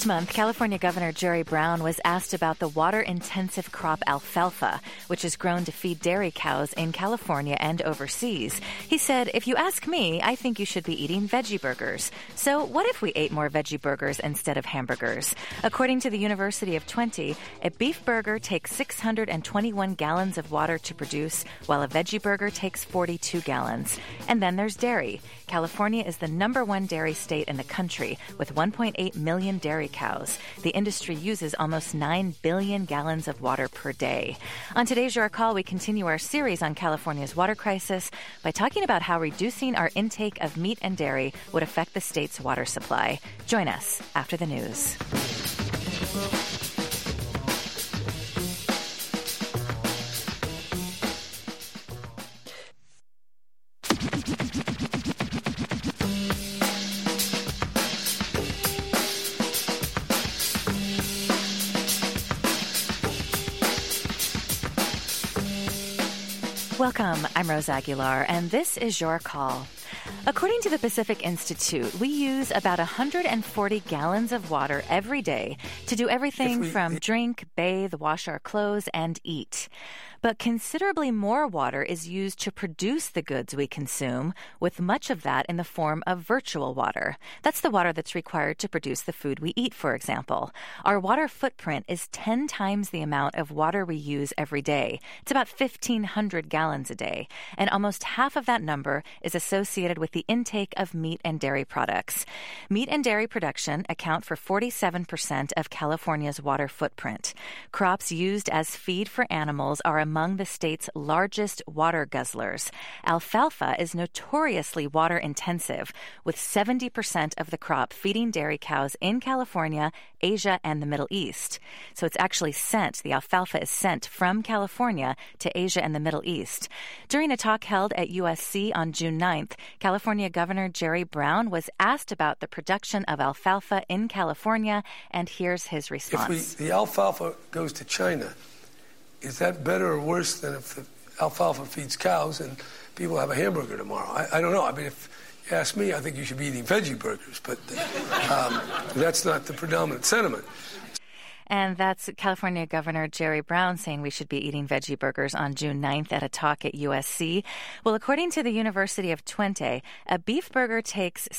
month, California Governor Jerry Brown was asked about the water-intensive crop alfalfa, which is grown to feed dairy cows in California and overseas. He said, "If you ask me, I think you should be eating veggie burgers." So what if we ate more veggie burgers instead of hamburgers? According to the University of Twente, a beef burger takes 621 gallons of water to produce, while a veggie burger takes 42 gallons. And then there's dairy. California is the number one dairy state in the country, with 1.8 million dairy cows. The industry uses almost 9 billion gallons of water per day. On today's Your Call, we continue our series on California's water crisis by talking about how reducing our intake of meat and dairy would affect the state's water supply. Join us after the news. Welcome, I'm Rose Aguilar, and this is Your Call. According to the Pacific Institute, we use about 140 gallons of water every day to do everything from drink, bathe, wash our clothes, and eat. But considerably more water is used to produce the goods we consume, with much of that in the form of virtual water. That's the water that's required to produce the food we eat, for example. Our water footprint is 10 times the amount of water we use every day. It's about 1,500 gallons a day. And almost half of that number is associated with the intake of meat and dairy products. Meat and dairy production account for 47% of California's water footprint. Crops used as feed for animals are among the state's largest water guzzlers. Alfalfa is notoriously water intensive, with 70% of the crop feeding dairy cows in California, Asia, and the Middle East. So it's actually the alfalfa is sent from California to Asia and the Middle East. During a talk held at USC on June 9th, California Governor Jerry Brown was asked about the production of alfalfa in California, and here's his response. If the alfalfa goes to China, is that better or worse than if the alfalfa feeds cows and people have a hamburger tomorrow? I don't know. I mean, if you ask me, I think you should be eating veggie burgers, but that's not the predominant sentiment. And that's California Governor Jerry Brown saying we should be eating veggie burgers on June 9th at a talk at USC. Well, according to the University of Twente, a beef burger takes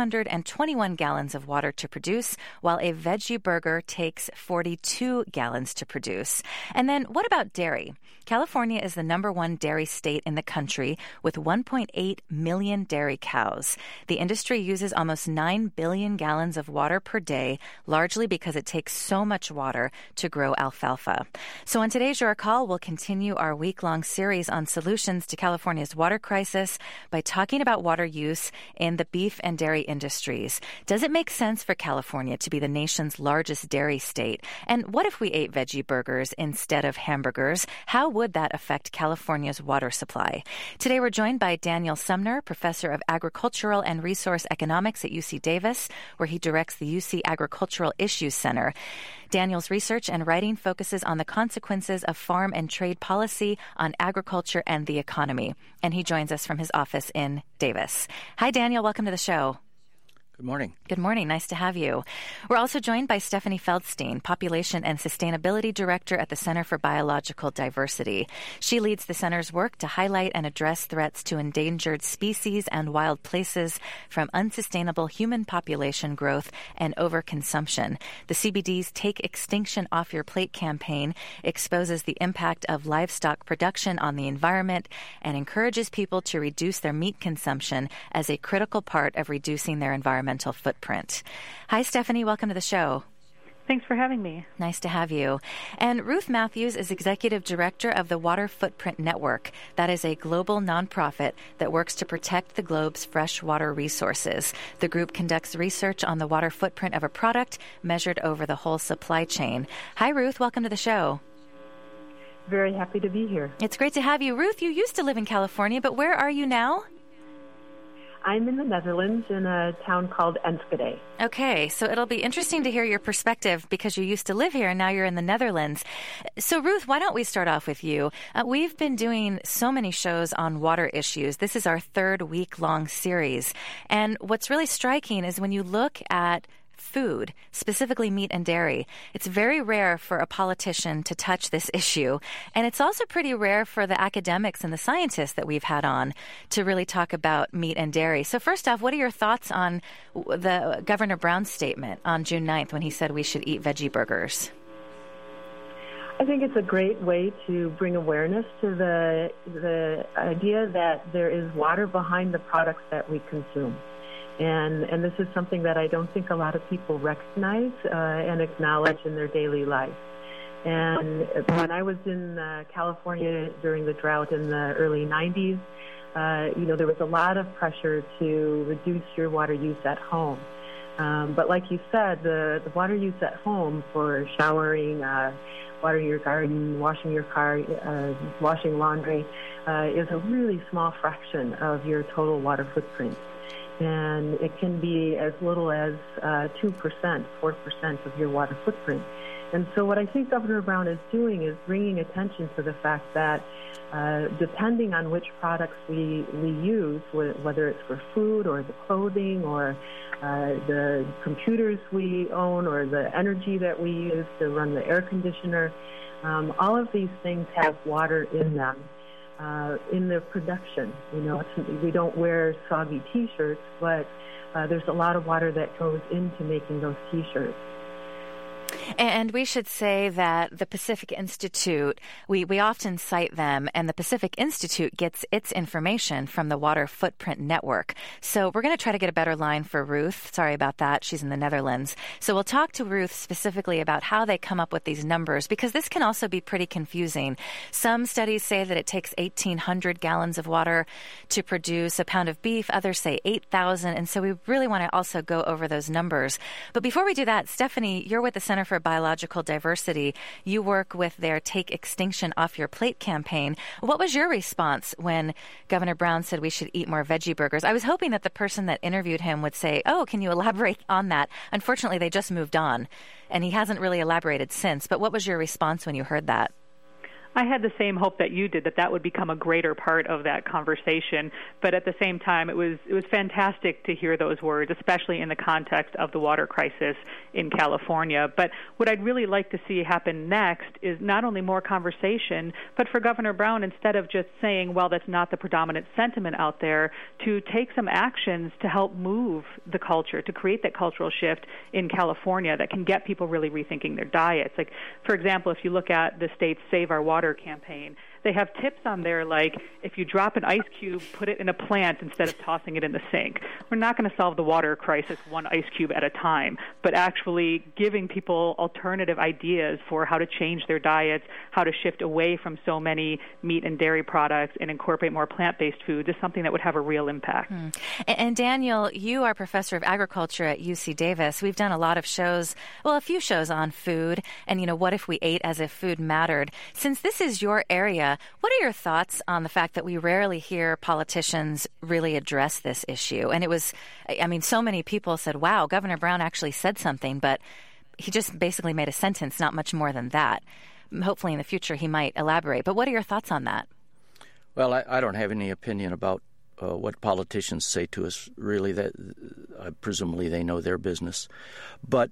621 gallons of water to produce, while a veggie burger takes 42 gallons to produce. And then what about dairy? California is the number one dairy state in the country with 1.8 million dairy cows. The industry uses almost 9 billion gallons of water per day, largely because it takes so much water to grow alfalfa. So on today's Your Call, we'll continue our week-long series on solutions to California's water crisis by talking about water use in the beef and dairy industries. Does it make sense for California to be the nation's largest dairy state? And what if we ate veggie burgers instead of hamburgers? How would that affect California's water supply? Today we're joined by Daniel Sumner, professor of agricultural and resource economics at UC Davis, where he directs the UC Agricultural Issues Center. Daniel's research and writing focuses on the consequences of farm and trade policy on agriculture and the economy. And he joins us from his office in Davis. Hi, Daniel. Welcome to the show. Good morning. Good morning. Nice to have you. We're also joined by Stephanie Feldstein, Population and Sustainability Director at the Center for Biological Diversity. She leads the center's work to highlight and address threats to endangered species and wild places from unsustainable human population growth and overconsumption. The CBD's Take Extinction Off Your Plate campaign exposes the impact of livestock production on the environment and encourages people to reduce their meat consumption as a critical part of reducing their environmental footprint. Hi, Stephanie. Welcome to the show. Thanks for having me. Nice to have you. And Ruth Matthews is Executive Director of the Water Footprint Network. That is a global nonprofit that works to protect the globe's freshwater resources. The group conducts research on the water footprint of a product measured over the whole supply chain. Hi, Ruth. Welcome to the show. Very happy to be here. It's great to have you. Ruth, you used to live in California, but where are you now? I'm in the Netherlands in a town called Enschede. Okay, so it'll be interesting to hear your perspective because you used to live here and now you're in the Netherlands. So Ruth, why don't we start off with you? We've been doing so many shows on water issues. This is our third week-long series. And what's really striking is when you look at food, specifically meat and dairy. It's very rare for a politician to touch this issue. And it's also pretty rare for the academics and the scientists that we've had on to really talk about meat and dairy. So first off, what are your thoughts on the Governor Brown's statement on June 9th when he said we should eat veggie burgers? I think it's a great way to bring awareness to the idea that there is water behind the products that we consume. And this is something that I don't think a lot of people recognize and acknowledge in their daily life. And when I was in California during the drought in the early 90s, there was a lot of pressure to reduce your water use at home. But like you said, the water use at home for showering, watering your garden, washing your car, washing laundry, is a really small fraction of your total water footprint. And it can be as little as 2%, 4% of your water footprint. And so what I think Governor Brown is doing is bringing attention to the fact that depending on which products we use, whether it's for food or the clothing or the computers we own or the energy that we use to run the air conditioner, all of these things have water in them. In their production. We don't wear soggy T-shirts, but there's a lot of water that goes into making those T-shirts. And we should say that the Pacific Institute, we often cite them, and the Pacific Institute gets its information from the Water Footprint Network. So we're going to try to get a better line for Ruth. Sorry about that. She's in the Netherlands. So we'll talk to Ruth specifically about how they come up with these numbers, because this can also be pretty confusing. Some studies say that it takes 1,800 gallons of water to produce a pound of beef. Others say 8,000. And so we really want to also go over those numbers. But before we do that, Stephanie, you're with the Center for Biological Diversity. You work with their Take Extinction Off Your Plate campaign. What was your response when Governor Brown said we should eat more veggie burgers? I was hoping that the person that interviewed him would say, oh, can you elaborate on that? Unfortunately, they just moved on, and he hasn't really elaborated since. But what was your response when you heard that? I had the same hope that you did, that would become a greater part of that conversation. But at the same time, it was fantastic to hear those words, especially in the context of the water crisis in California. But what I'd really like to see happen next is not only more conversation, but for Governor Brown, instead of just saying, well, that's not the predominant sentiment out there, to take some actions to help move the culture, to create that cultural shift in California that can get people really rethinking their diets. Like, for example, if you look at the state's Save Our Water campaign, they have tips on there like, if you drop an ice cube, put it in a plant instead of tossing it in the sink. We're not going to solve the water crisis one ice cube at a time, but actually giving people alternative ideas for how to change their diets, how to shift away from so many meat and dairy products and incorporate more plant-based foods is something that would have a real impact. And Daniel, you are professor of agriculture at UC Davis. We've done a lot of shows, a few shows on food and, what if we ate as if food mattered. Since this is your area, what are your thoughts on the fact that we rarely hear politicians really address this issue? And it was, so many people said, wow, Governor Brown actually said something, but he just basically made a sentence, not much more than that. Hopefully in the future he might elaborate. But what are your thoughts on that? Well, I don't have any opinion about what politicians say to us, really. That presumably they know their business. But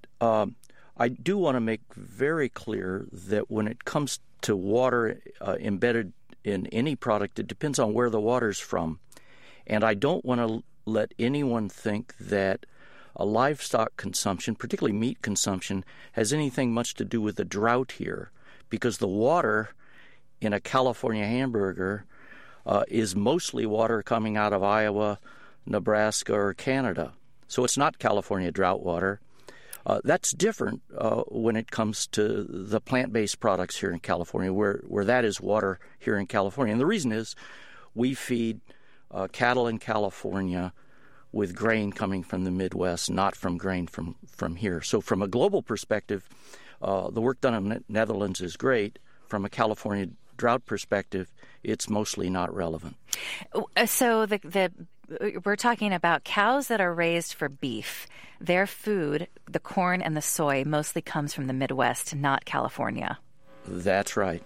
I do want to make very clear that when it comes to water embedded in any product, it depends on where the water's from. And I don't want to let anyone think that livestock consumption, particularly meat consumption, has anything much to do with the drought here, because the water in a California hamburger is mostly water coming out of Iowa, Nebraska, or Canada. So it's not California drought water. That's different when it comes to the plant-based products here in California, where that is water here in California. And the reason is we feed cattle in California with grain coming from the Midwest, not from grain from here. So from a global perspective, the work done in the Netherlands is great. From a California drought perspective, it's mostly not relevant. So we're talking about cows that are raised for beef. Their food, the corn and the soy, mostly comes from the Midwest, not California. That's right.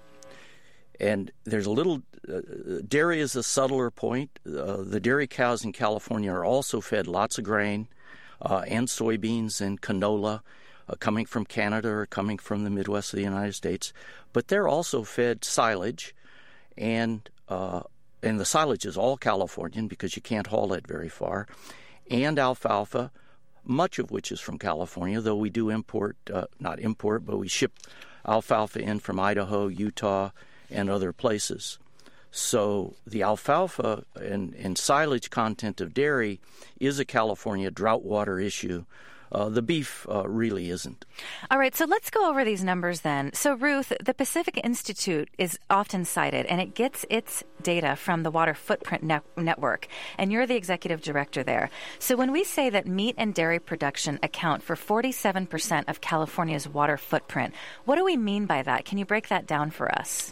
And there's a little dairy is a subtler point. The dairy cows in California are also fed lots of grain, and soybeans and canola coming from Canada or coming from the Midwest of the United States. But they're also fed silage, and the silage is all Californian because you can't haul it very far, and alfalfa, much of which is from California, though we do but we ship alfalfa in from Idaho, Utah, and other places. So the alfalfa and silage content of dairy is a California drought water issue. The beef really isn't. All right, so let's go over these numbers then. So, Ruth, the Pacific Institute is often cited, and it gets its data from the Water Footprint Network, and you're the executive director there. So when we say that meat and dairy production account for 47% of California's water footprint, what do we mean by that? Can you break that down for us?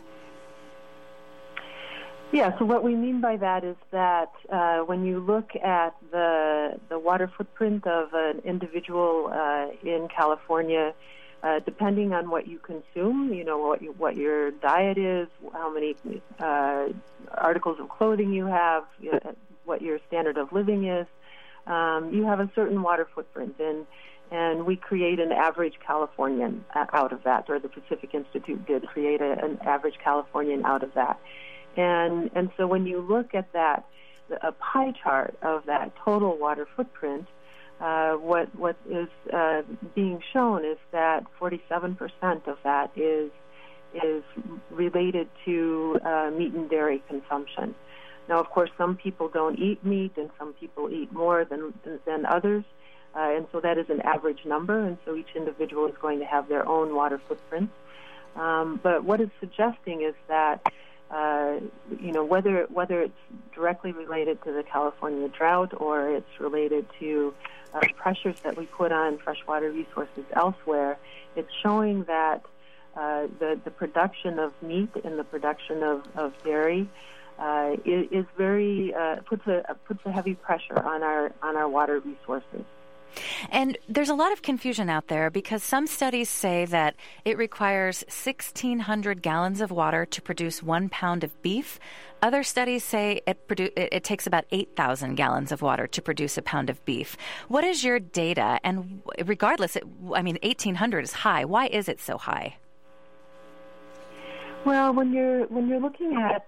Yeah, so what we mean by that is that when you look at the water footprint of an individual in California, depending on what you consume, what your diet is, how many articles of clothing you have, what your standard of living is, you have a certain water footprint. And we create an average Californian out of that, or the Pacific Institute did create an average Californian out of that. And so when you look at that, a pie chart of that total water footprint, what is being shown is that 47% of that is related to meat and dairy consumption. Now, of course, some people don't eat meat, and some people eat more than others, and so that is an average number, and so each individual is going to have their own water footprint. But what it's suggesting is that whether it's directly related to the California drought or it's related to pressures that we put on freshwater resources elsewhere, it's showing that the production of meat and the production of dairy is very puts a heavy pressure on our water resources. And there's a lot of confusion out there because some studies say that it requires 1,600 gallons of water to produce 1 pound of beef. Other studies say it takes about 8,000 gallons of water to produce a pound of beef. What is your data? And regardless, 1,800 is high. Why is it so high? Well, when you're looking at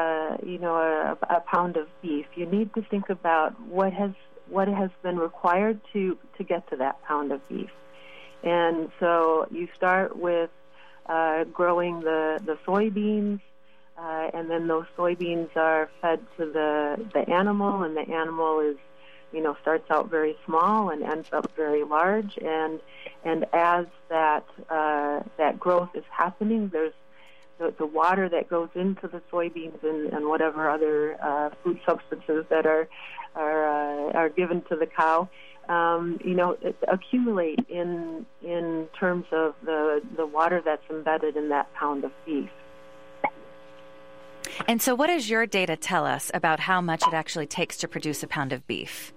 a pound of beef, you need to think about what has been required to get to that pound of beef. And so you start with growing the soybeans, and then those soybeans are fed to the animal, and the animal is, starts out very small and ends up very large. And as that growth is happening, there's the water that goes into the soybeans and whatever other food substances that are given to the cow, accumulate in terms of the water that's embedded in that pound of beef. And so what does your data tell us about how much it actually takes to produce a pound of beef?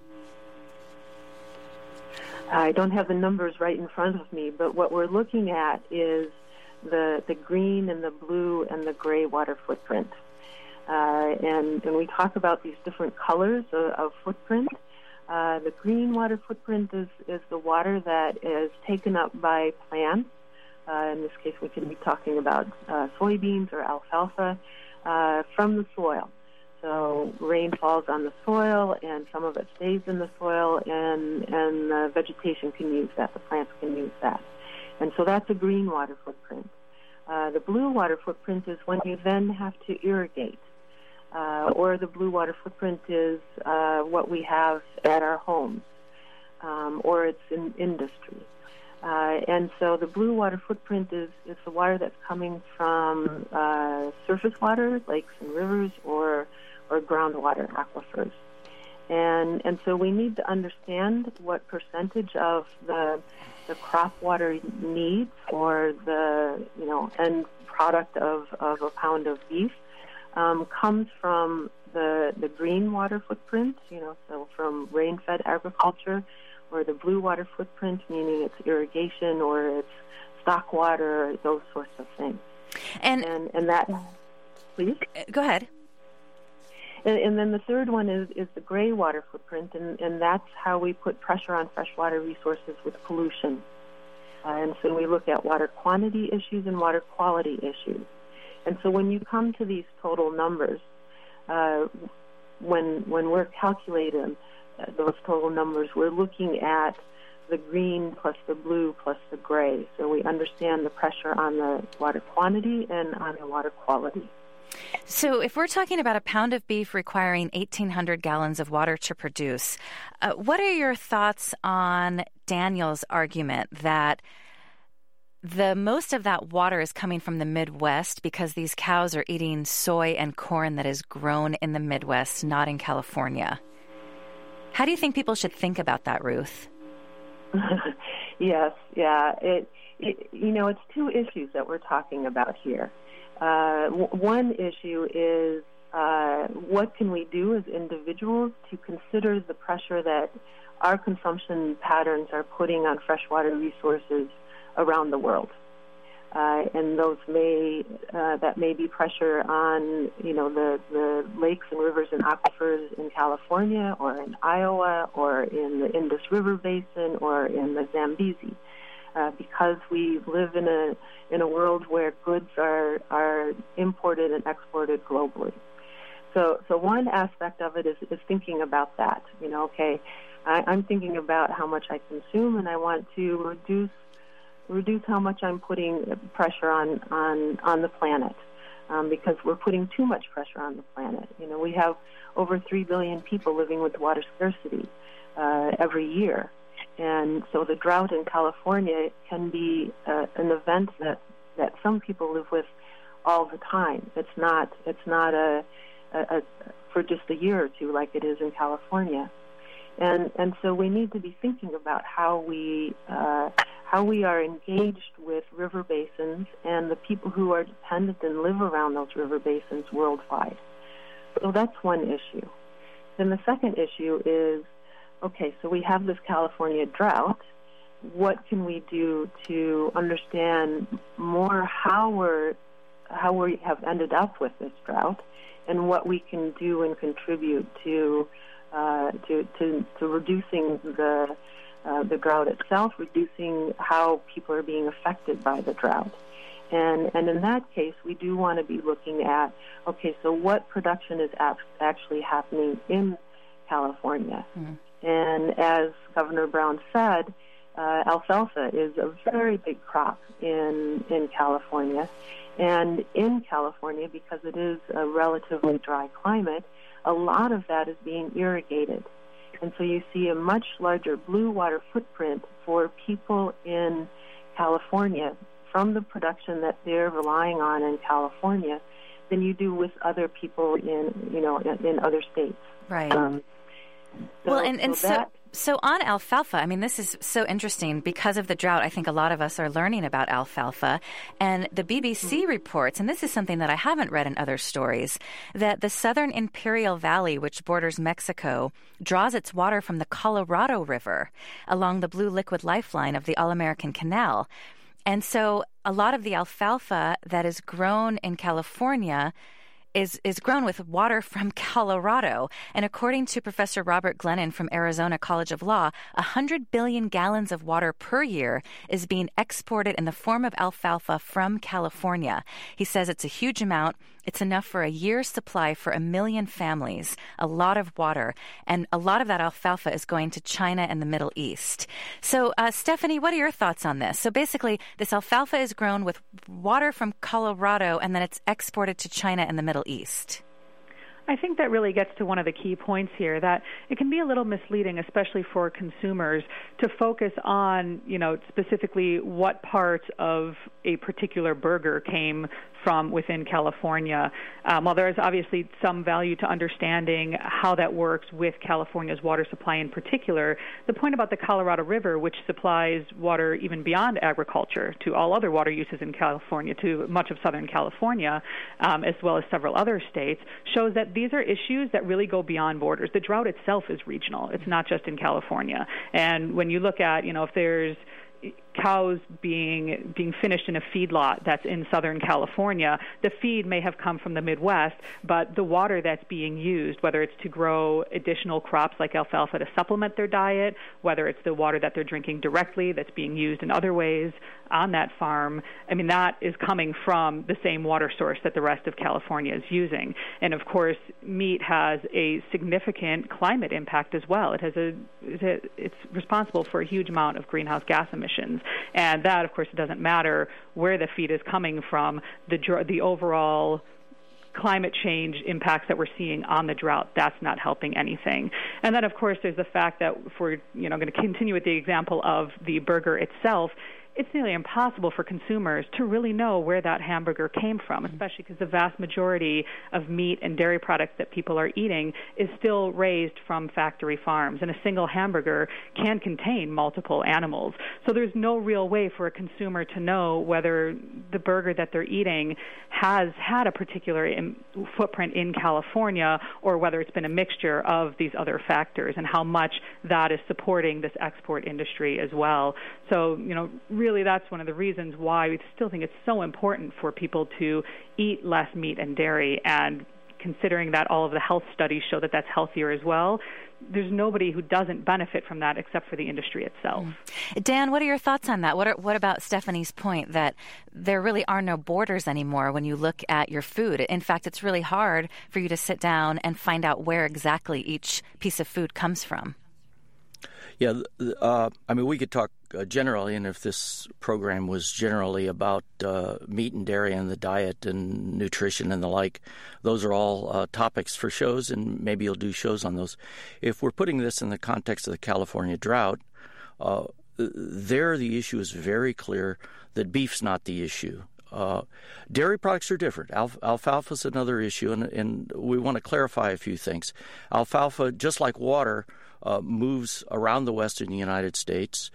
I don't have the numbers right in front of me, but what we're looking at is the green and the blue and the gray water footprint. And we talk about these different colors of footprint. The green water footprint is the water that is taken up by plants. In this case, we can be talking about soybeans or alfalfa from the soil. So rain falls on the soil, and some of it stays in the soil, and the vegetation can use that. The plants can use that. And so that's a green water footprint. The blue water footprint is when you then have to irrigate. Or the blue water footprint is what we have at our homes, or it's in industry. And so the blue water footprint is the water that's coming from surface water, lakes and rivers, or groundwater aquifers. And so we need to understand what percentage of the crop water needs for the end product of a pound of beef comes from the green water footprint, so from rain-fed agriculture, or the blue water footprint, meaning it's irrigation or it's stock water, or those sorts of things. And that, please? Go ahead. And then the third one is the gray water footprint, and that's how we put pressure on freshwater resources with pollution. And so we look at water quantity issues and water quality issues. And so when you come to these total numbers, when we're calculating those total numbers, we're looking at the green plus the blue plus the gray. So we understand the pressure on the water quantity and on the water quality. So if we're talking about a pound of beef requiring 1,800 gallons of water to produce, what are your thoughts on Daniel's argument that the most of that water is coming from the Midwest because these cows are eating soy and corn that is grown in the Midwest, not in California? How do you think people should think about that, Ruth? Yes, yeah. It's two issues that we're talking about here. One issue is what can we do as individuals to consider the pressure that our consumption patterns are putting on freshwater resources around the world, and that may be pressure on the lakes and rivers and aquifers in California or in Iowa or in the Indus River Basin or in the Zambezi. Because we live in a world where goods are imported and exported globally. So one aspect of it is thinking about that. I'm thinking about how much I consume, and I want to reduce how much I'm putting pressure on the planet, because we're putting too much pressure on the planet. We have over 3 billion people living with water scarcity every year. And so the drought in California can be an event that some people live with all the time. It's not a for just a year or two like it is in California. And so we need to be thinking about how we are engaged with river basins and the people who are dependent and live around those river basins worldwide. So that's one issue. Then the second issue is, okay, so we have this California drought. What can we do to understand more how we have ended up with this drought, and what we can do and contribute to reducing the drought itself, reducing how people are being affected by the drought. And in that case, we do want to be looking at, okay, so what production is actually happening in California? Mm. And as Governor Brown said, alfalfa is a very big crop in California. And in California, because it is a relatively dry climate, a lot of that is being irrigated. And so you see a much larger blue water footprint for people in California from the production that they're relying on in California than you do with other people in other states. Right. So on alfalfa, I mean, this is so interesting because of the drought. I think a lot of us are learning about alfalfa. And the BBC reports, and this is something that I haven't read in other stories, that the southern Imperial Valley, which borders Mexico, draws its water from the Colorado River along the blue liquid lifeline of the All-American Canal. And so a lot of the alfalfa that is grown in California is grown with water from Colorado. And according to Professor Robert Glennon from Arizona College of Law, 100 billion gallons of water per year is being exported in the form of alfalfa from California. He says it's a huge amount. It's enough for a year's supply for 1 million families, a lot of water. And a lot of that alfalfa is going to China and the Middle East. So, Stephanie, what are your thoughts on this? So basically, this alfalfa is grown with water from Colorado, and then it's exported to China and the Middle East. I think that really gets to one of the key points here, that it can be a little misleading, especially for consumers, to focus on, specifically what parts of a particular burger came from within California. While there is obviously some value to understanding how that works with California's water supply in particular, the point about the Colorado River, which supplies water even beyond agriculture to all other water uses in California, to much of Southern California, as well as several other states, shows that these are issues that really go beyond borders. The drought itself is regional. It's not just in California. And when you look at, if there's cows being finished in a feedlot that's in Southern California, the feed may have come from the Midwest, but the water that's being used, whether it's to grow additional crops like alfalfa to supplement their diet, whether it's the water that they're drinking directly that's being used in other ways on that farm, I mean, that is coming from the same water source that the rest of California is using. And of course, meat has a significant climate impact as well. It's responsible for a huge amount of greenhouse gas emissions. And that, of course, it doesn't matter where the feed is coming from. The overall climate change impacts that we're seeing on the drought, that's not helping anything. And then, of course, there's the fact that if we're going to continue with the example of the burger itself, it's nearly impossible for consumers to really know where that hamburger came from, especially because the vast majority of meat and dairy products that people are eating is still raised from factory farms, and a single hamburger can contain multiple animals. So there's no real way for a consumer to know whether the burger that they're eating has had a particular footprint in California or whether it's been a mixture of these other factors, and how much that is supporting this export industry as well. So, really that's one of the reasons why we still think it's so important for people to eat less meat and dairy, and considering that all of the health studies show that that's healthier as well, there's nobody who doesn't benefit from that except for the industry itself. Dan, what are your thoughts on that? What about Stephanie's point that there really are no borders anymore when you look at your food? In fact, it's really hard for you to sit down and find out where exactly each piece of food comes from. Yeah, we could talk generally, and if this program was generally about meat and dairy and the diet and nutrition and the like, those are all topics for shows, and maybe you'll do shows on those. If we're putting this in the context of the California drought, there the issue is very clear that beef's not the issue. Dairy products are different. Alfalfa is another issue, and we want to clarify a few things. Alfalfa, just like water, moves around the western United States.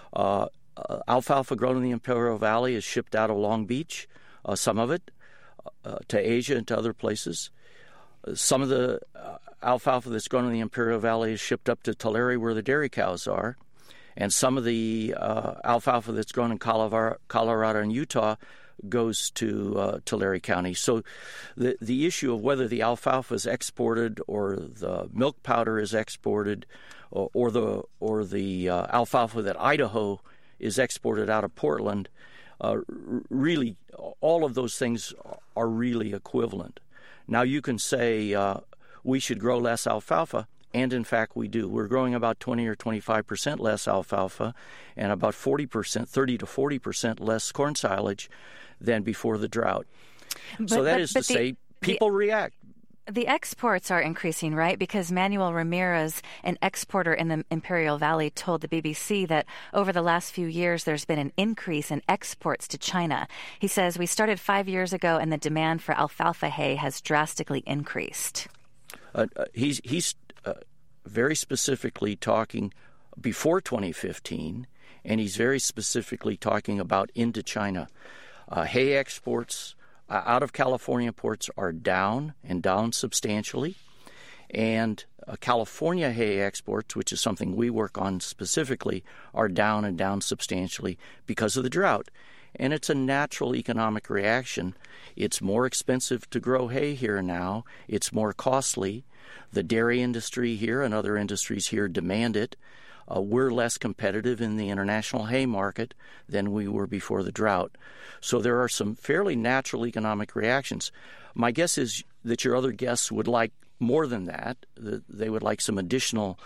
Alfalfa grown in the Imperial Valley is shipped out of Long Beach, some of it, to Asia and to other places. Some of the alfalfa that's grown in the Imperial Valley is shipped up to Tulare, where the dairy cows are. And some of the alfalfa that's grown in Colorado and Utah goes to Tulare County. So the issue of whether the alfalfa is exported or the milk powder is exported or the alfalfa that Idaho is exported out of Portland, really all of those things are really equivalent. Now you can say we should grow less alfalfa, and in fact we do. We're growing about 20 or 25% less alfalfa and about 40%, 30 to 40% less corn silage than before the drought. So that is to say, people react. The exports are increasing, right? Because Manuel Ramirez, an exporter in the Imperial Valley, told the BBC that over the last few years there's been an increase in exports to China. He says, we started 5 years ago and the demand for alfalfa hay has drastically increased. He's very specifically talking before 2015, and he's very specifically talking about into China. Hay exports out of California ports are down substantially, and California hay exports, which is something we work on specifically, are down substantially because of the drought. And it's a natural economic reaction. It's more expensive to grow hay here now. It's more costly. The dairy industry here and other industries here demand it. We're less competitive in the international hay market than we were before the drought. So there are some fairly natural economic reactions. My guess is that your other guests would like more than that. They would like some additional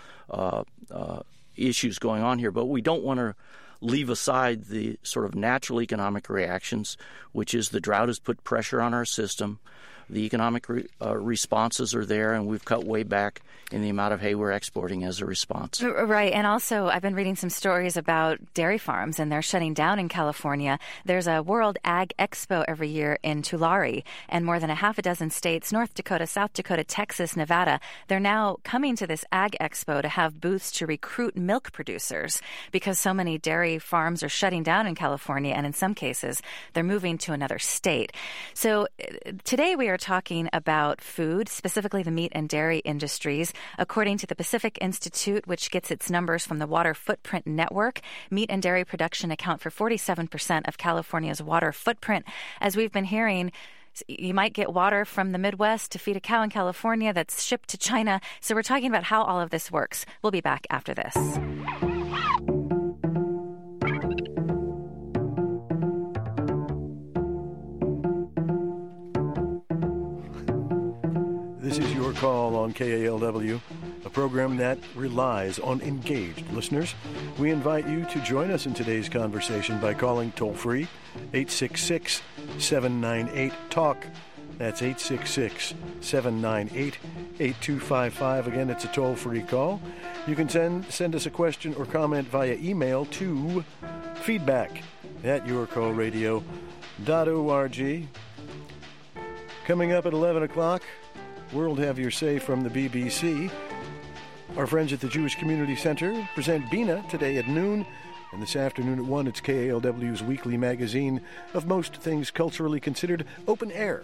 issues going on here. But we don't want to leave aside the sort of natural economic reactions, which is the drought has put pressure on our system. The economic responses are there, and we've cut way back in the amount of hay we're exporting as a response. Right, and also I've been reading some stories about dairy farms, and they're shutting down in California. There's a World Ag Expo every year in Tulare, and more than a half a dozen states, North Dakota, South Dakota, Texas, Nevada, they're now coming to this Ag Expo to have booths to recruit milk producers because so many dairy farms are shutting down in California, and in some cases, they're moving to another state. So today we are are talking about food, specifically the meat and dairy industries. According to the Pacific Institute, which gets its numbers from the Water Footprint Network, meat and dairy production account for 47% of California's water footprint. As we've been hearing, you might get water from the Midwest to feed a cow in California that's shipped to China. So we're talking about how all of this works. We'll be back after this. This is Your Call on KALW, a program that relies on engaged listeners. We invite you to join us in today's conversation by calling toll-free 866-798-TALK. That's 866-798-8255. Again, it's a toll-free call. You can send us a question or comment via email to feedback@yourcallradio.org. Coming up at 11 o'clock, World Have Your Say from the BBC. Our friends at the Jewish Community Center present Bina today at noon. And this afternoon at 1, it's KALW's weekly magazine of most things culturally considered open air.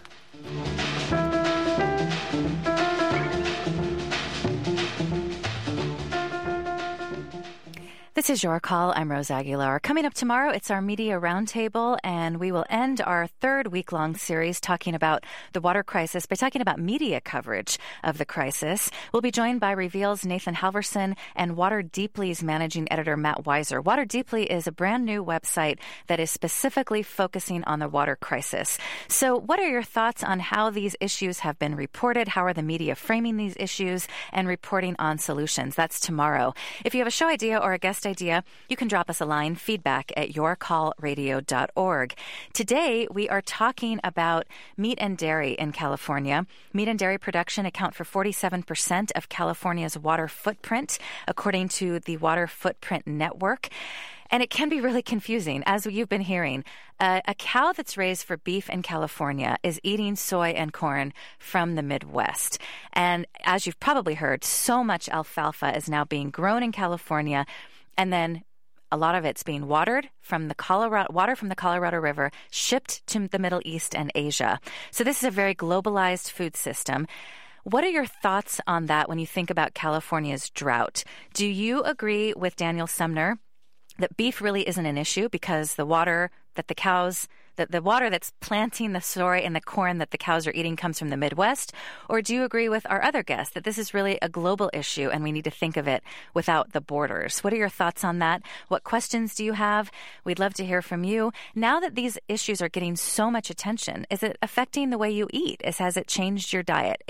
This is Your Call. I'm Rose Aguilar. Coming up tomorrow, it's our Media Roundtable, and we will end our third week-long series talking about the water crisis by talking about media coverage of the crisis. We'll be joined by Reveal's Nathan Halverson and Water Deeply's managing editor Matt Weiser. Water Deeply is a brand new website that is specifically focusing on the water crisis. So what are your thoughts on how these issues have been reported? How are the media framing these issues and reporting on solutions? That's tomorrow. If you have a show idea or a guest idea, you can drop us a line, feedback@yourcallradio.org. Today, we are talking about meat and dairy in California. Meat and dairy production account for 47% of California's water footprint, according to the Water Footprint Network. And it can be really confusing, as you've been hearing. A cow that's raised for beef in California is eating soy and corn from the Midwest. And as you've probably heard, so much alfalfa is now being grown in California, and then a lot of it's being watered from the Colorado River, shipped to the Middle East and Asia. So this is a very globalized food system. What are your thoughts on that when you think about California's drought? Do you agree with Daniel Sumner that beef really isn't an issue because the water that's planting the soy and the corn that the cows are eating comes from the Midwest? Or do you agree with our other guest that this is really a global issue and we need to think of it without the borders? What are your thoughts on that? What questions do you have? We'd love to hear from you. Now that these issues are getting so much attention, is it affecting the way you eat? Has it changed your diet?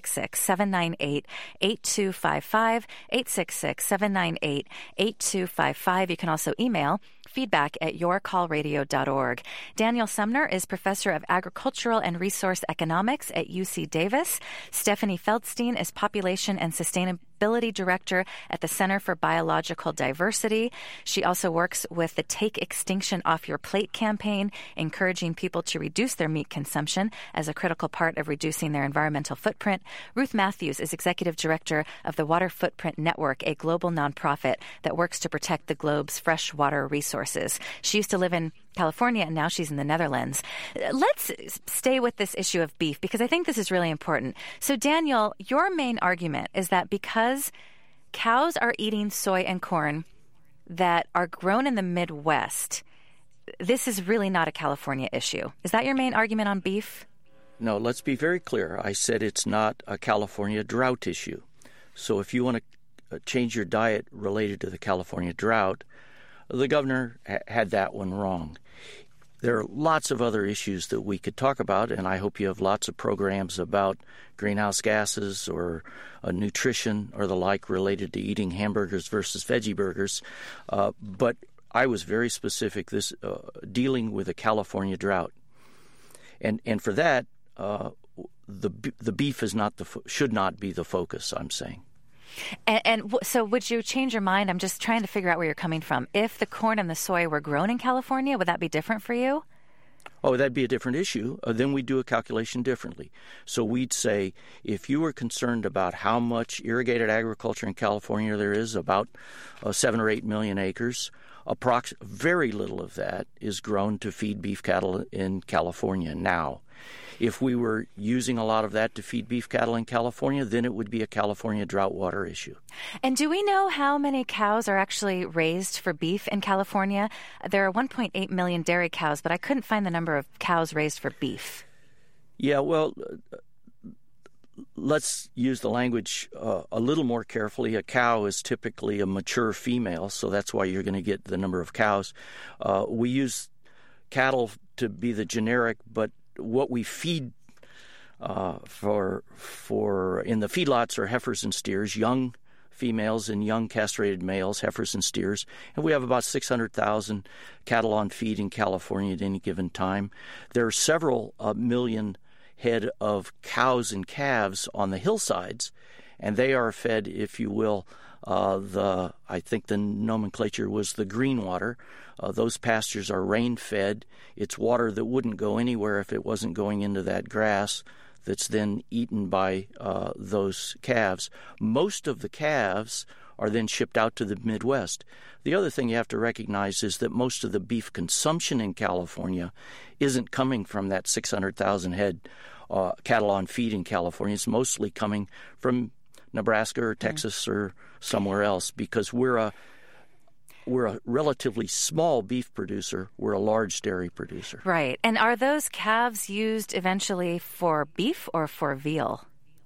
866-798-8255, 866-798-8255. You can also email feedback@yourcallradio.org. Daniel Sumner is professor of agricultural and resource economics at UC Davis. Stephanie Feldstein is population and sustainability director at the Center for Biological Diversity. She also works with the Take Extinction Off Your Plate campaign, encouraging people to reduce their meat consumption as a critical part of reducing their environmental footprint. Ruth Matthews is executive director of the Water Footprint Network, a global nonprofit that works to protect the globe's freshwater resources. She used to live in California, and now she's in the Netherlands. Let's stay with this issue of beef, because I think this is really important. So, Daniel, your main argument is that because cows are eating soy and corn that are grown in the Midwest, this is really not a California issue. Is that your main argument on beef? No, let's be very clear. I said it's not a California drought issue. So if you want to change your diet related to the California drought, the governor had that one wrong. There are lots of other issues that we could talk about, and I hope you have lots of programs about greenhouse gases or nutrition or the like related to eating hamburgers versus veggie burgers. But I was very specific, this dealing with a California drought. And for that, the beef is should not be the focus, I'm saying. So would you change your mind? I'm just trying to figure out where you're coming from. If the corn and the soy were grown in California, would that be different for you? Oh, that'd be a different issue. Then we'd do a calculation differently. So we'd say if you were concerned about how much irrigated agriculture in California there is, about 7 or 8 million acres, very little of that is grown to feed beef cattle in California now. If we were using a lot of that to feed beef cattle in California, then it would be a California drought water issue. And do we know how many cows are actually raised for beef in California? There are 1.8 million dairy cows, but I couldn't find the number of cows raised for beef. Yeah, well, let's use the language a little more carefully. A cow is typically a mature female, so that's why you're going to get the number of cows. We use cattle to be the generic, but what we feed for in the feedlots are heifers and steers, young females and young castrated males, heifers and steers. And we have about 600,000 cattle on feed in California at any given time. There are several million head of cows and calves on the hillsides, and they are fed, if you will, I think the nomenclature was the green water. Those pastures are rain-fed. It's water that wouldn't go anywhere if it wasn't going into that grass that's then eaten by those calves. Most of the calves are then shipped out to the Midwest. The other thing you have to recognize is that most of the beef consumption in California isn't coming from that 600,000 head cattle on feed in California. It's mostly coming from Nebraska or Texas or somewhere else, because we're a relatively small beef producer. We're a large dairy producer. Right. And are those calves used eventually for beef or for veal?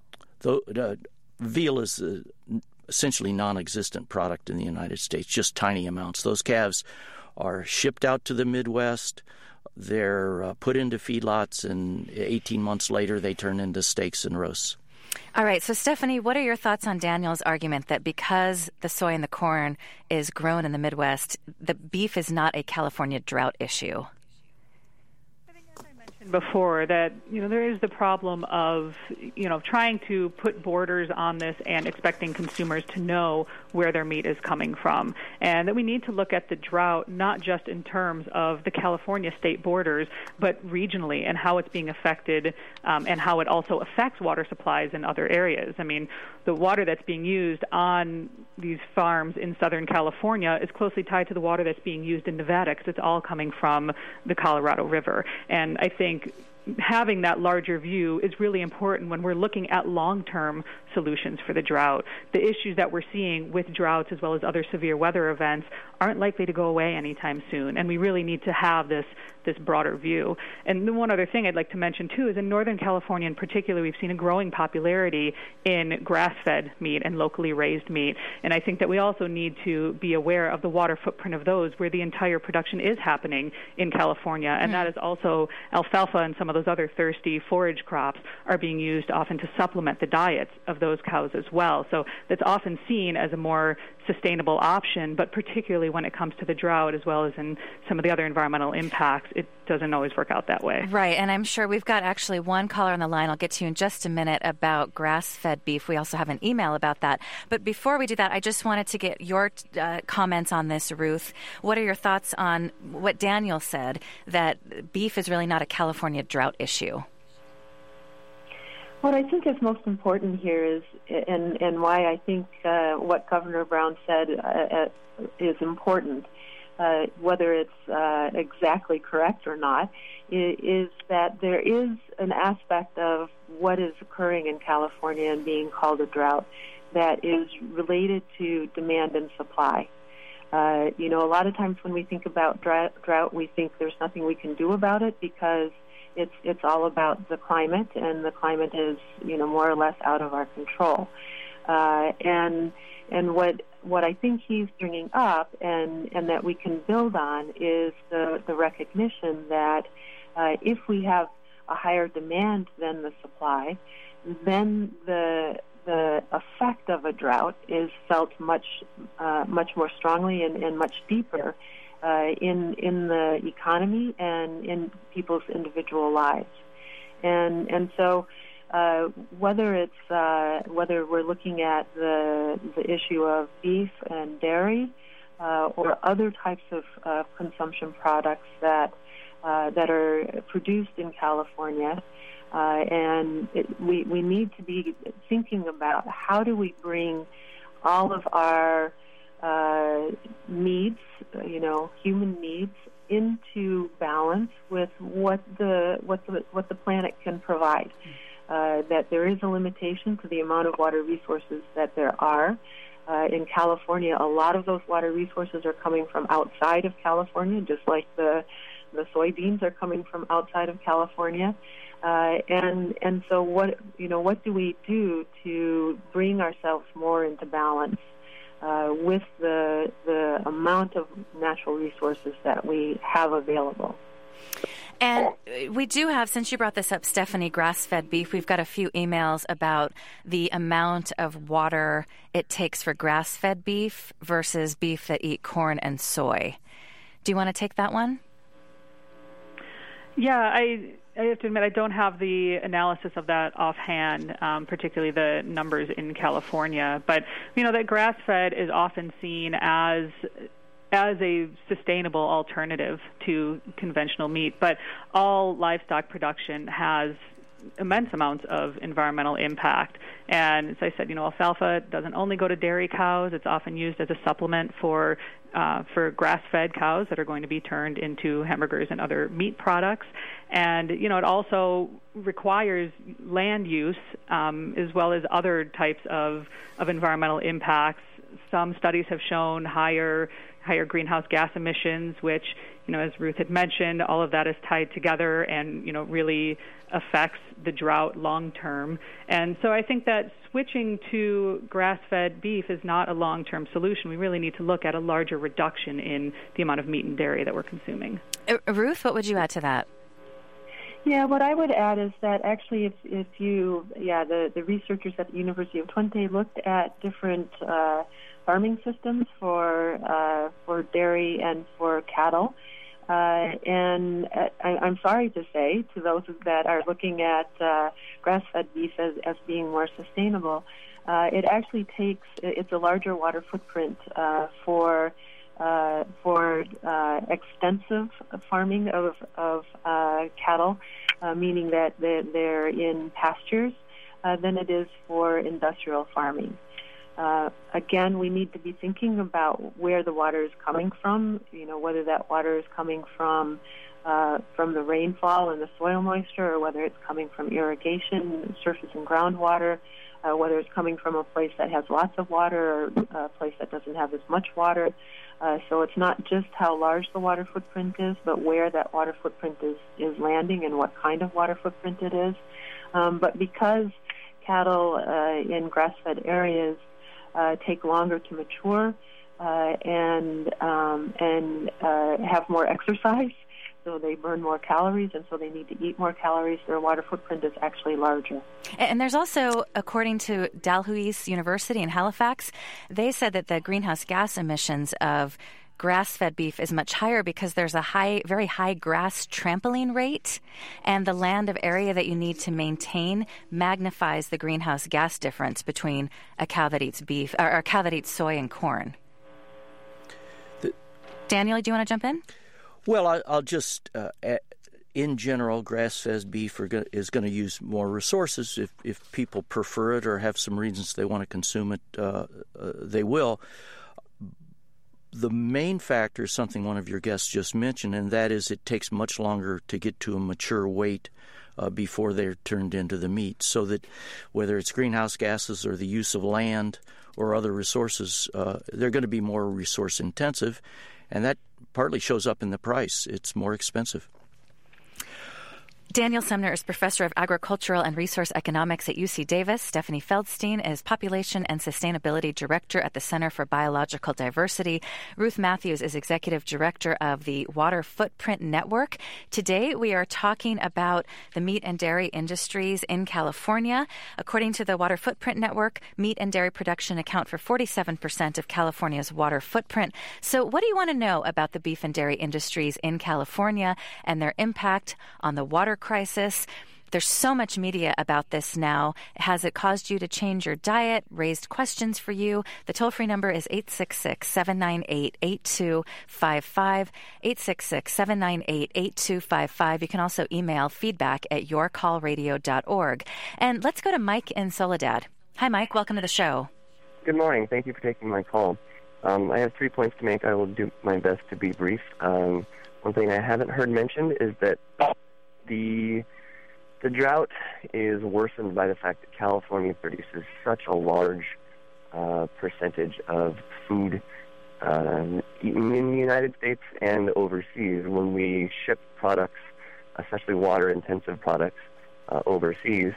Veal is essentially non-existent product in the United States, just tiny amounts. Those calves are shipped out to the Midwest. They're put into feedlots, and 18 months later they turn into steaks and roasts. All right. So, Stephanie, what are your thoughts on Daniel's argument that because the soy and the corn is grown in the Midwest, the beef is not a California drought issue? I think, as I mentioned before, that there is the problem of trying to put borders on this and expecting consumers to know where their meat is coming from, and that we need to look at the drought not just in terms of the California state borders, but regionally and how it's being affected, and how it also affects water supplies in other areas. I mean, the water that's being used on these farms in Southern California is closely tied to the water that's being used in Nevada, because it's all coming from the Colorado River. And I think having that larger view is really important when we're looking at long-term solutions for the drought. The issues that we're seeing with droughts as well as other severe weather events aren't likely to go away anytime soon, and we really need to have this broader view. And the one other thing I'd like to mention, too, is in Northern California in particular, we've seen a growing popularity in grass-fed meat and locally raised meat. And I think that we also need to be aware of the water footprint of those where the entire production is happening in California. And that is also alfalfa and some of those other thirsty forage crops are being used often to supplement the diets of those cows as well. So that's often seen as a more sustainable option, but particularly when it comes to the drought as well as in some of the other environmental impacts, it doesn't always work out that way. Right, and I'm sure we've got actually one caller on the line. I'll get to you in just a minute about grass-fed beef. We also have an email about that. But before we do that, I just wanted to get your comments on this, Ruth. What are your thoughts on what Daniel said, that beef is really not a California drought issue? What I think is most important here is, and why I think what Governor Brown said is important, whether it's exactly correct or not, is that there is an aspect of what is occurring in California and being called a drought that is related to demand and supply. A lot of times when we think about drought, we think there's nothing we can do about it because it's all about the climate, and the climate is more or less out of our control. And what I think he's bringing up and that we can build on is the recognition that if we have a higher demand than the supply, then the effect of a drought is felt much more strongly and much deeper in the economy and in people's individual lives, and so whether we're looking at the issue of beef and dairy or other types of consumption products that are produced in California, and we need to be thinking about how do we bring all of our needs, human needs, into balance with what the planet can provide. That there is a limitation to the amount of water resources that there are. In California, a lot of those water resources are coming from outside of California, just like the soybeans are coming from outside of California. And so what do we do to bring ourselves more into balance with the amount of natural resources that we have available? And we do have, since you brought this up, Stephanie, grass-fed beef, we've got a few emails about the amount of water it takes for grass-fed beef versus beef that eat corn and soy. Do you want to take that one? Yeah, I have to admit I don't have the analysis of that offhand, particularly the numbers in California. But, that grass-fed is often seen as a sustainable alternative to conventional meat. But all livestock production has immense amounts of environmental impact. And as I said, alfalfa doesn't only go to dairy cows. It's often used as a supplement for grass-fed cows that are going to be turned into hamburgers and other meat products. And, it also requires land use as well as other types of environmental impacts. Some studies have shown higher greenhouse gas emissions, which, as Ruth had mentioned, all of that is tied together and, really affects the drought long term. And so I think that switching to grass-fed beef is not a long-term solution. We really need to look at a larger reduction in the amount of meat and dairy that we're consuming. Ruth, what would you add to that? Yeah, what I would add is that actually the researchers at the University of Twente looked at different farming systems for dairy and for cattle. And I'm sorry to say to those that are looking at grass-fed beef as being more sustainable, it actually it's a larger water footprint for extensive farming of cattle, meaning that they're in pastures, than it is for industrial farming. Again, we need to be thinking about where the water is coming from, whether that water is coming from the rainfall and the soil moisture, or whether it's coming from irrigation, surface and groundwater, whether it's coming from a place that has lots of water or a place that doesn't have as much water. So it's not just how large the water footprint is, but where that water footprint is landing and what kind of water footprint it is. But because cattle in grass-fed areas take longer to mature and have more exercise, so they burn more calories, and so they need to eat more calories. Their water footprint is actually larger. And there's also, according to Dalhousie University in Halifax, they said that the greenhouse gas emissions of grass-fed beef is much higher because there's a very high grass trampling rate, and the land of area that you need to maintain magnifies the greenhouse gas difference between a cow that eats beef or a cow that eats soy and corn. Daniel, do you want to jump in? Well, I'll just, in general, grass-fed beef is going to use more resources. If people prefer it or have some reasons they want to consume it, they will. The main factor is something one of your guests just mentioned, and that is it takes much longer to get to a mature weight before they're turned into the meat. So that whether it's greenhouse gases or the use of land or other resources, they're going to be more resource intensive, and that partly shows up in the price. It's more expensive. Daniel Sumner is professor of agricultural and resource economics at UC Davis. Stephanie Feldstein is population and sustainability director at the Center for Biological Diversity. Ruth Matthews is executive director of the Water Footprint Network. Today, we are talking about the meat and dairy industries in California. According to the Water Footprint Network, meat and dairy production account for 47% of California's water footprint. So what do you want to know about the beef and dairy industries in California and their impact on the water crisis? There's so much media about this now. Has it caused you to change your diet, raised questions for you? The toll-free number is 866-798-8255, 866-798-8255. You can also email feedback@yourcallradio.org. And let's go to Mike in Soledad. Hi, Mike. Welcome to the show. Good morning. Thank you for taking my call. I have 3 points to make. I will do my best to be brief. One thing I haven't heard mentioned is that the drought is worsened by the fact that California produces such a large percentage of food eaten in the United States and overseas. When we ship products, especially water-intensive products, overseas,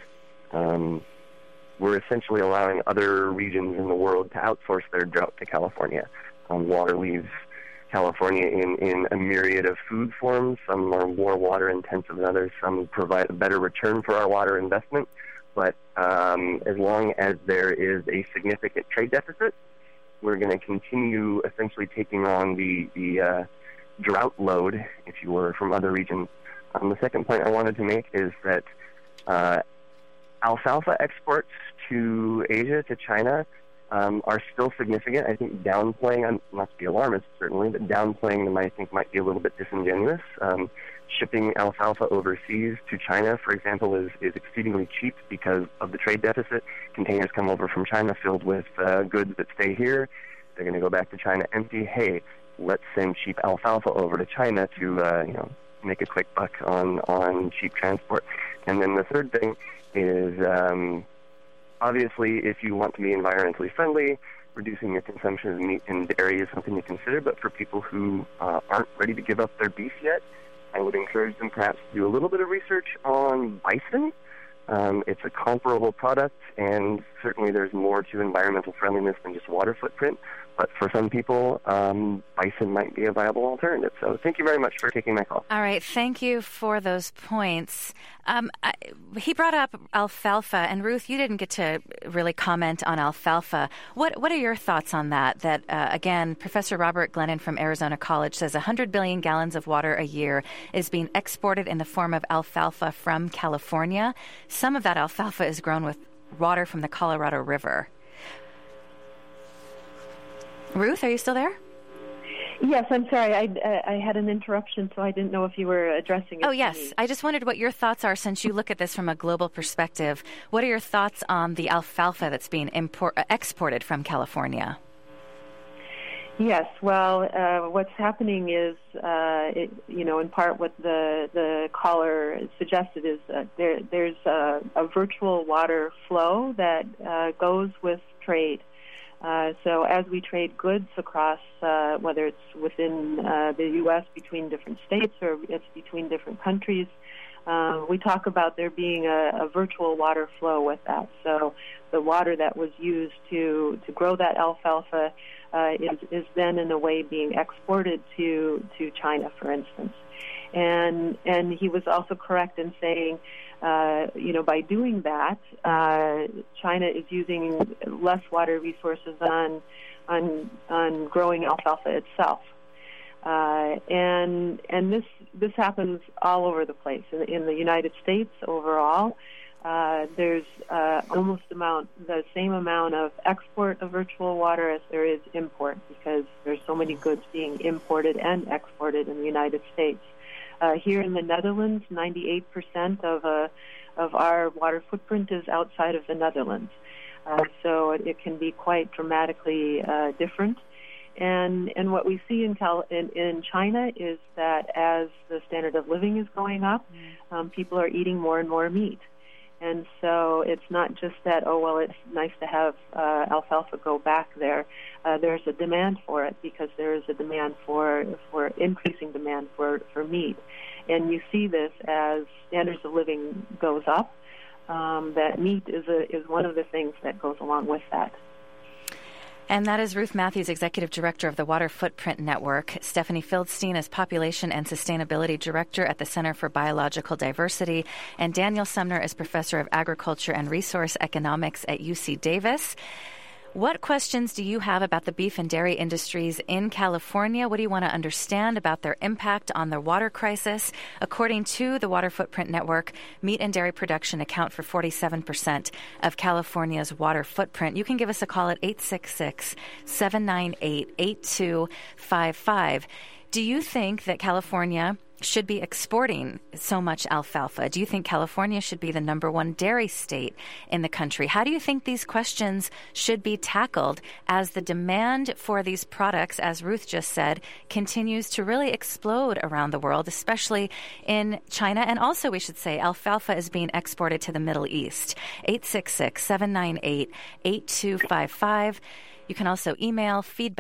we're essentially allowing other regions in the world to outsource their drought to California. Water leaves California in a myriad of food forms. Some are more water-intensive than others. Some provide a better return for our water investment. But as long as there is a significant trade deficit, we're going to continue essentially taking on the drought load, if you were, from other regions. The second point I wanted to make is that alfalfa exports to Asia, to China, are still significant. I think downplaying, not to be alarmist certainly, but downplaying them I think might be a little bit disingenuous. Shipping alfalfa overseas to China, for example, is exceedingly cheap because of the trade deficit. Containers come over from China filled with goods that stay here. They're going to go back to China empty. Hey, let's send cheap alfalfa over to China to make a quick buck on cheap transport. And then the third thing is obviously, if you want to be environmentally friendly, reducing your consumption of meat and dairy is something to consider. But for people who aren't ready to give up their beef yet, I would encourage them perhaps to do a little bit of research on bison. It's a comparable product, and certainly there's more to environmental friendliness than just water footprint. But for some people, bison might be a viable alternative. So thank you very much for taking my call. All right. Thank you for those points. He brought up alfalfa, and Ruth, you didn't get to really comment on alfalfa. What are your thoughts on that? That, again, Professor Robert Glennon from Arizona College says 100 billion gallons of water a year is being exported in the form of alfalfa from California. Some of that alfalfa is grown with water from the Colorado River. Ruth, are you still there? Yes, I'm sorry. I had an interruption, so I didn't know if you were addressing it. Oh, yes. I just wondered what your thoughts are since you look at this from a global perspective. What are your thoughts on the alfalfa that's being exported from California? Yes, well, what's happening is, in part what the caller suggested is that there's a virtual water flow that goes with trade. So as we trade goods across, whether it's within the U.S. between different states or it's between different countries, we talk about there being a virtual water flow with that. So the water that was used to grow that alfalfa is then in a way being exported to China, for instance. And he was also correct in saying, by doing that, China is using less water resources on growing alfalfa itself. And this happens all over the place. In the United States overall, there's almost the same amount of export of virtual water as there is import, because there's so many goods being imported and exported in the United States. Here in the Netherlands, 98% of our water footprint is outside of the Netherlands. So it can be quite dramatically different. And what we see in China is that as the standard of living is going up, people are eating more and more meat. And so it's not just that, it's nice to have alfalfa go back there. There's a demand for it because there is a demand for increasing demand for meat. And you see this as standards of living goes up, that meat is one of the things that goes along with that. And that is Ruth Matthews, Executive Director of the Water Footprint Network. Stephanie Fieldstein is Population and Sustainability Director at the Center for Biological Diversity. And Daniel Sumner is Professor of Agriculture and Resource Economics at UC Davis. What questions do you have about the beef and dairy industries in California? What do you want to understand about their impact on the water crisis? According to the Water Footprint Network, meat and dairy production account for 47% of California's water footprint. You can give us a call at 866-798-8255. Do you think that California should be exporting so much alfalfa? Do you think California should be the number one dairy state in the country? How do you think these questions should be tackled as the demand for these products, as Ruth just said, continues to really explode around the world, especially in China? And also, we should say, alfalfa is being exported to the Middle East. 866-798-8255. You can also email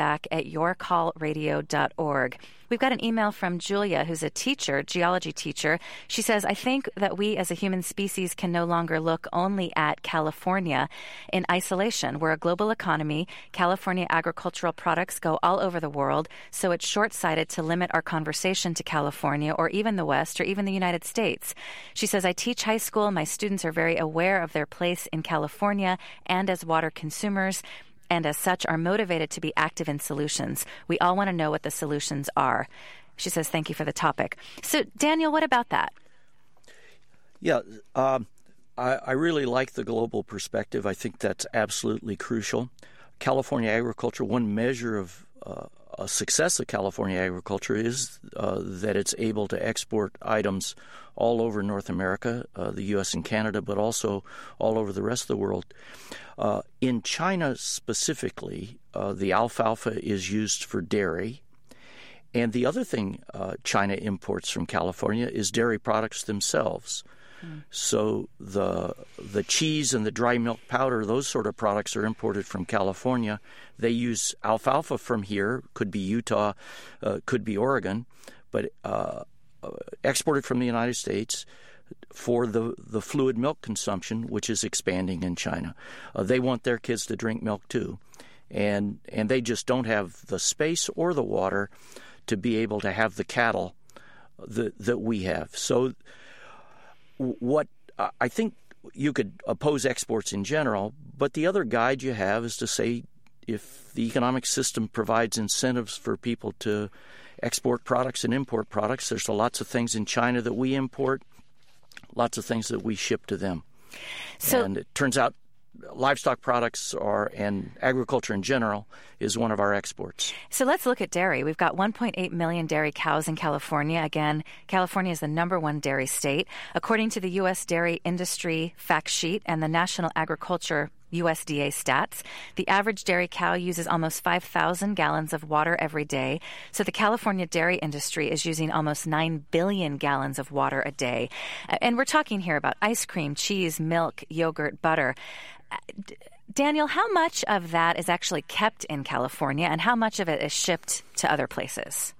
feedback@yourcallradio.org. We've got an email from Julia, who's a teacher, geology teacher. She says, I think that we as a human species can no longer look only at California in isolation. We're a global economy. California agricultural products go all over the world, so it's short-sighted to limit our conversation to California or even the West or even the United States. She says, I teach high school. My students are very aware of their place in California and as water consumers, and as such are motivated to be active in solutions. We all want to know what the solutions are. She says, thank you for the topic. So, Daniel, what about that? Yeah, I really like the global perspective. I think that's absolutely crucial. California agriculture, one measure of a success of California agriculture is that it's able to export items all over North America, the U.S. and Canada, but also all over the rest of the world. In China specifically, the alfalfa is used for dairy. And the other thing China imports from California is dairy products themselves. So the cheese and the dry milk powder, those sort of products are imported from California. They use alfalfa from here, could be Utah, could be Oregon, but exported from the United States for the fluid milk consumption, which is expanding in China. They want their kids to drink milk too, and they just don't have the space or the water to be able to have the cattle that we have. So what I think you could oppose exports in general, but the other guide you have is to say if the economic system provides incentives for people to export products and import products, there's lots of things in China that we import, lots of things that we ship to them. And it turns out livestock products and agriculture in general is one of our exports. So let's look at dairy. We've got 1.8 million dairy cows in California. Again, California is the number one dairy state. According to the U.S. Dairy Industry Fact Sheet and the National Agriculture USDA stats, the average dairy cow uses almost 5,000 gallons of water every day. So the California dairy industry is using almost 9 billion gallons of water a day. And we're talking here about ice cream, cheese, milk, yogurt, butter. Daniel, how much of that is actually kept in California and how much of it is shipped to other places?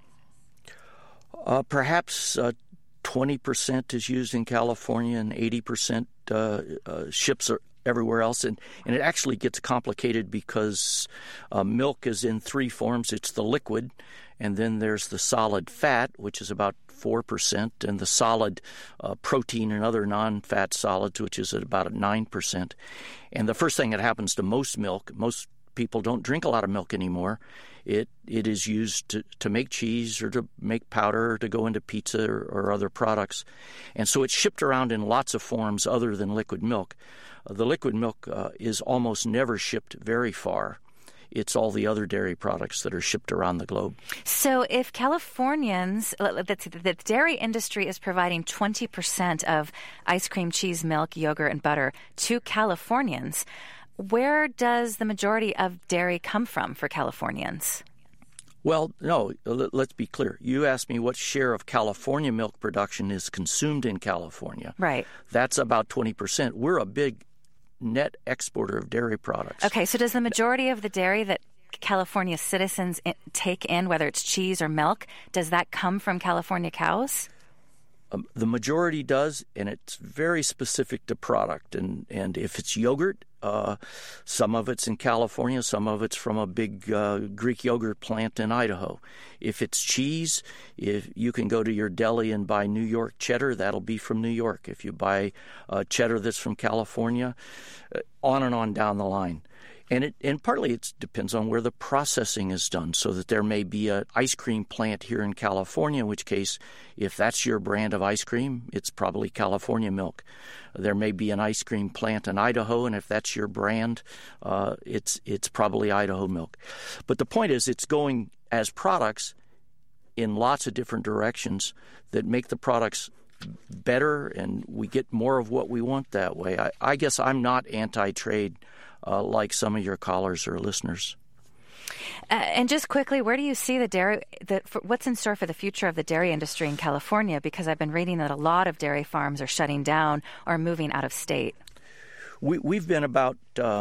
Perhaps 20% is used in California and 80% ships everywhere else. And it actually gets complicated because milk is in three forms. It's the liquid, and then there's the solid fat, which is about 4%, and the solid protein and other non-fat solids, which is at about 9%. And the first thing that happens to most milk, most people don't drink a lot of milk anymore. It is used to make cheese or to make powder or to go into pizza or other products. And so it's shipped around in lots of forms other than liquid milk. The liquid milk is almost never shipped very far. It's all the other dairy products that are shipped around the globe. So if Californians, the dairy industry is providing 20% of ice cream, cheese, milk, yogurt, and butter to Californians, where does the majority of dairy come from for Californians? Well, no, let's be clear. You asked me what share of California milk production is consumed in California. Right. That's about 20%. We're a big net exporter of dairy products. Okay, so does the majority of the dairy that California citizens take in, whether it's cheese or milk, does that come from California cows? The majority does, and it's very specific to product. And if it's yogurt, some of it's in California, some of it's from a big Greek yogurt plant in Idaho. If it's cheese, if you can go to your deli and buy New York cheddar, that'll be from New York. If you buy cheddar that's from California, on and on down the line. And partly it depends on where the processing is done, so that there may be an ice cream plant here in California, in which case, if that's your brand of ice cream, it's probably California milk. There may be an ice cream plant in Idaho, and if that's your brand, it's probably Idaho milk. But the point is, it's going as products in lots of different directions that make the products better, and we get more of what we want that way. I guess I'm not anti-trade like some of your callers or listeners. And just quickly, where do you see the dairy? What's in store for the future of the dairy industry in California? Because I've been reading that a lot of dairy farms are shutting down or moving out of state. We've been about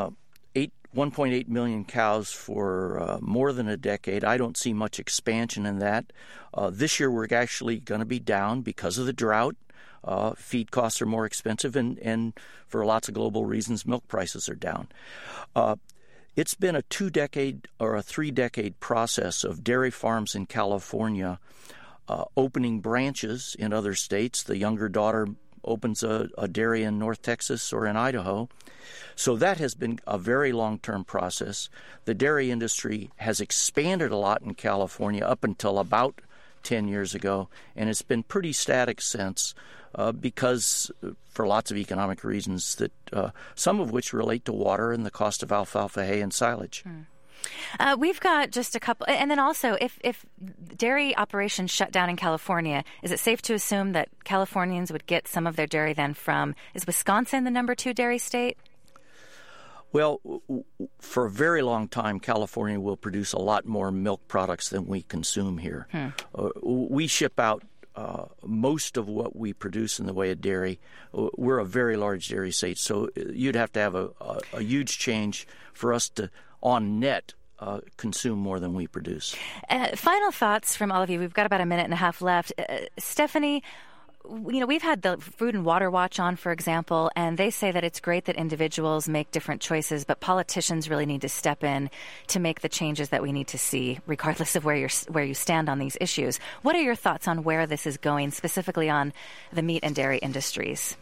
1.8 million cows for more than a decade. I don't see much expansion in that. This year we're actually going to be down because of the drought. Feed costs are more expensive, and for lots of global reasons, milk prices are down. It's been a 2-decade or a 3-decade process of dairy farms in California opening branches in other states. The younger daughter opens a dairy in North Texas or in Idaho. So that has been a very long-term process. The dairy industry has expanded a lot in California up until about 10 years ago, and it's been pretty static since because for lots of economic reasons, that some of which relate to water and the cost of alfalfa hay and silage. We've got just a couple, and then also, if dairy operations shut down in California, is it safe to assume that Californians would get some of their dairy then from, is Wisconsin the number 2 dairy state? Well, for a very long time, California will produce a lot more milk products than we consume here. We ship out most of what we produce in the way of dairy. We're a very large dairy state, so you'd have to have a huge change for us to, on net, consume more than we produce. Final thoughts from all of you. We've got about a minute and a half left. Stephanie, we've had the Food and Water Watch on, for example, and they say that it's great that individuals make different choices, but politicians really need to step in to make the changes that we need to see, regardless of where you stand on these issues. What are your thoughts on where this is going, specifically on the meat and dairy industries?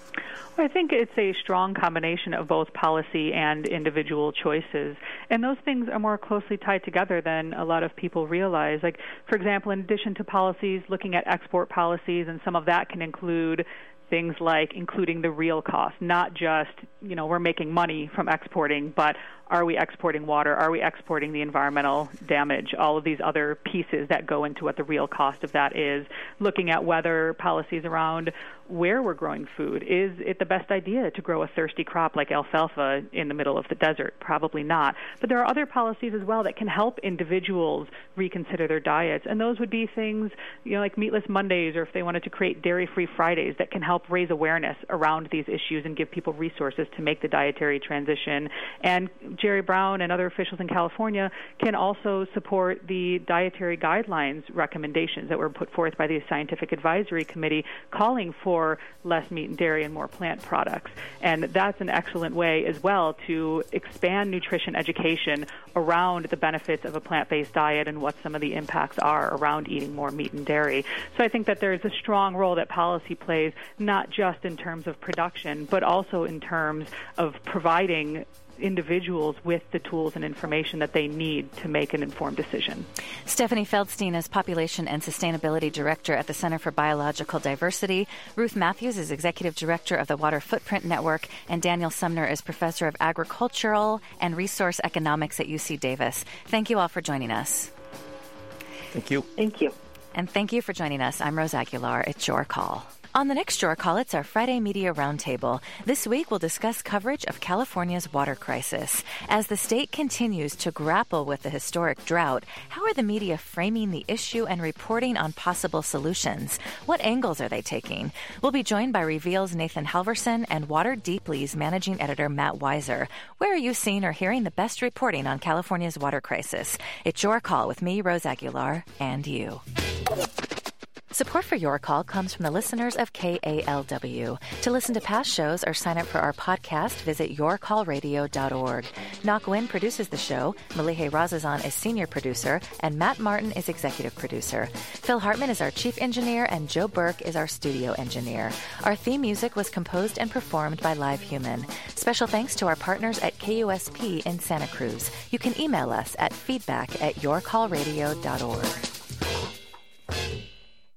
I think it's a strong combination of both policy and individual choices. And those things are more closely tied together than a lot of people realize. Like, for example, in addition to policies, looking at export policies, and some of that can include things like including the real cost, not just, we're making money from exporting, but are we exporting water? Are we exporting the environmental damage? All of these other pieces that go into what the real cost of that is. Looking at whether policies around where we're growing food. Is it the best idea to grow a thirsty crop like alfalfa in the middle of the desert? Probably not. But there are other policies as well that can help individuals reconsider their diets. And those would be things, like Meatless Mondays, or if they wanted to create Dairy-Free Fridays, that can help raise awareness around these issues and give people resources to make the dietary transition. And Jerry Brown and other officials in California can also support the dietary guidelines recommendations that were put forth by the Scientific Advisory Committee, calling for less meat and dairy and more plant products. And that's an excellent way as well to expand nutrition education around the benefits of a plant-based diet and what some of the impacts are around eating more meat and dairy. So I think that there's a strong role that policy plays, not just in terms of production, but also in terms of providing individuals with the tools and information that they need to make an informed decision. Stephanie Feldstein is Population and Sustainability Director at the Center for Biological Diversity. Ruth Matthews is Executive Director of the Water Footprint Network. And Daniel Sumner is Professor of Agricultural and Resource Economics at UC Davis. Thank you all for joining us. Thank you. Thank you. And thank you for joining us. I'm Rose Aguilar. It's Your Call. On the next Your Call, it's our Friday Media Roundtable. This week, we'll discuss coverage of California's water crisis. As the state continues to grapple with the historic drought, how are the media framing the issue and reporting on possible solutions? What angles are they taking? We'll be joined by Reveal's Nathan Halverson and Water Deeply's managing editor Matt Weiser. Where are you seeing or hearing the best reporting on California's water crisis? It's Your Call with me, Rose Aguilar, and you. Support for Your Call comes from the listeners of KALW. To listen to past shows or sign up for our podcast, visit yourcallradio.org. Nak Win produces the show, Malihe Razazan is senior producer, and Matt Martin is executive producer. Phil Hartman is our chief engineer, and Joe Burke is our studio engineer. Our theme music was composed and performed by Live Human. Special thanks to our partners at KUSP in Santa Cruz. You can email us at feedback@yourcallradio.org.